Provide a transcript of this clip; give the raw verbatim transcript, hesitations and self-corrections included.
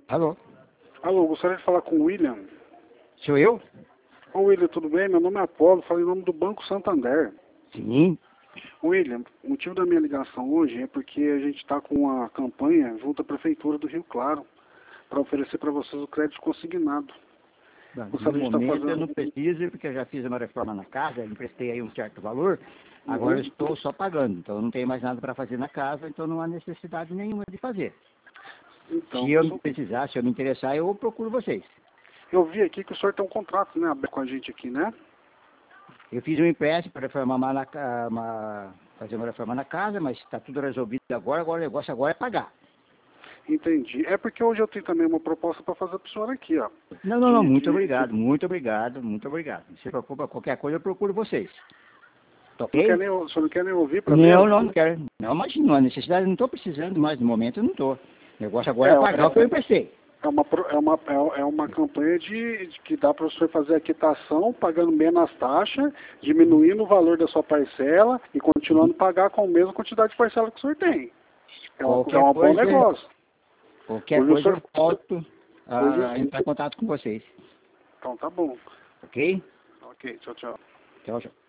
Alô? Alô, gostaria de falar com o William. Sou eu? Ô William, tudo bem? Meu nome é Apolo, falo em nome do Banco Santander. Sim. William, o motivo da minha ligação hoje é porque a gente está com uma campanha junto à Prefeitura do Rio Claro para oferecer para vocês o crédito consignado. No Gostaria de estar momento fazendo... eu não preciso, porque eu já fiz uma reforma na casa, emprestei aí um certo valor, agora Uhum. eu estou só pagando, então eu não tenho mais nada para fazer na casa, então não há necessidade nenhuma de fazer. Então, Se eu só- precisar, se eu me interessar, eu procuro vocês. eu vi aqui que o senhor tem um contrato, né, aberto com a gente aqui, né? Eu fiz um empréstimo para reformar uma, na ca- uma, fazer uma reforma na casa, mas está tudo resolvido agora, agora o negócio agora é pagar. Entendi. É porque hoje eu tenho também uma proposta para fazer para o senhor aqui, ó. Não, não, não, De, muito de, obrigado, de... muito obrigado, muito obrigado. Não se preocupa, qualquer coisa eu procuro vocês. Tá Não quer ok? nem, o senhor não quer nem ouvir para ver? Não, não, não quero. Não, imagina, não há necessidade, não estou precisando mais no momento, eu não estou. O negócio agora É, é pagar o que eu é, emprestei. é uma, pro- é uma, é é uma campanha de, de que dá para o senhor fazer a quitação, pagando menos taxa, diminuindo o valor da sua parcela e continuando a pagar com a mesma quantidade de parcela que o senhor tem. É um, é Qualquer um bom coisa, negócio. qualquer Hoje o coisa senhor... eu volto Hoje, a entrar em contato com vocês. então tá bom. Ok? Ok, tchau, tchau. Tchau, tchau.